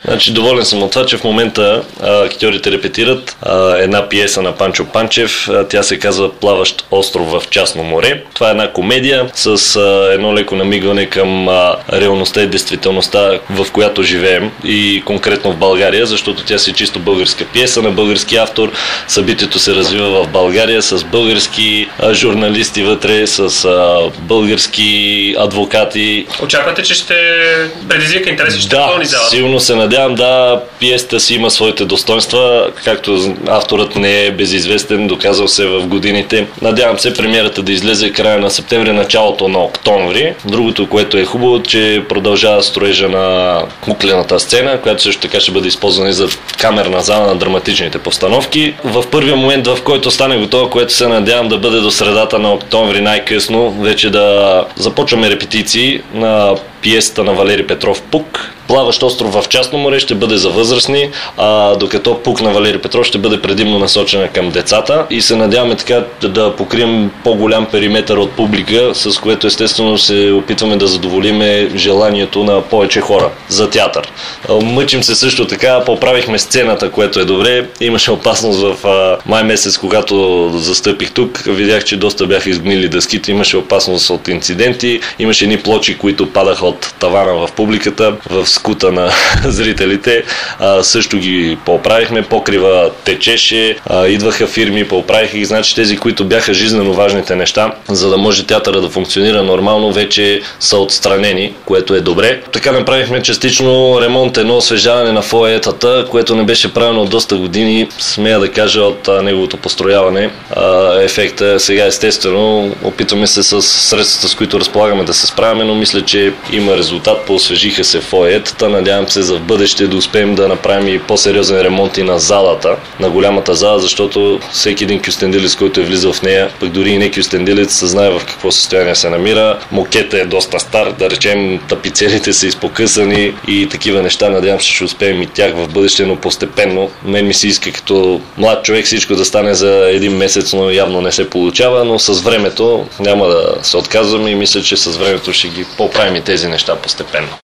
Значи доволен съм от това, че в момента актьорите репетират една пиеса на Панчо Панчев. Тя се казва "Плаващ остров в частно море". Това е една комедия с едно леко намигване към реалността и действителността, в която живеем, и конкретно в България, защото тя си чисто българска пиеса на български автор. Събитието се развива в България с български журналисти вътре, с български адвокати. Очаквате, че ще предизвика интерес и ще пълни залата? Да, силно се надявам. Да, пиесата си има своите достоинства, както авторът не е безизвестен, доказал се в годините. Надявам се премиерата да излезе края на септември, началото на октомври. Другото, което е хубаво, че продължава строежа на куклената сцена, която също така ще бъде използвана и за камерна зала на драматичните постановки. В първия момент, в който стане готова, което се надявам да бъде до средата на октомври най-късно, вече да започваме репетиции на пиесата на Валери Петров "Пук". "Плаващ остров в частно море" ще бъде за възрастни, докато "Пук" на Валери Петров ще бъде предимно насочена към децата, и се надяваме така да покрием по-голям периметър от публика, с което естествено се опитваме да задоволиме желанието на повече хора за театър. Мъчим се също така, поправихме сцената, което е добре. Имаше опасност в май месец, когато застъпих тук, видях, че доста бяха изгнили дъските, имаше опасност от инциденти, имаше едни плочи, които падаха от тавана в публиката, в скута на зрителите. Също ги поправихме, покрива течеше, идваха фирми, поправиха ги. Значи тези, които бяха жизнено важните неща, за да може театъра да функционира нормално, вече са отстранени, което е добре. Така направихме частично ремонт, едно освежаване на фоетата, което не беше правено от доста години, смея да кажа, от неговото построяване. Ефекта сега естествено опитваме се с средствата, с които разполагаме, да се справяме, но мисля, че има резултат, поосвежиха се фоетата. Надявам се за в бъдеще да успеем да направим и по-сериозен ремонт и на залата, на голямата зала, защото всеки един кюстендилец, който е влизал в нея, пък дори и не кюстендилец, знае в какво състояние се намира. Мокета е доста стар, да речем тапицерите са изпокъсани и такива неща. Надявам се, ще успеем и тях в бъдеще, но постепенно. Мен ми се иска като млад човек всичко да стане за един месец, но явно не се получава, но с времето няма да се отказваме и мисля, че с времето ще ги поправим и тези неща постепенно.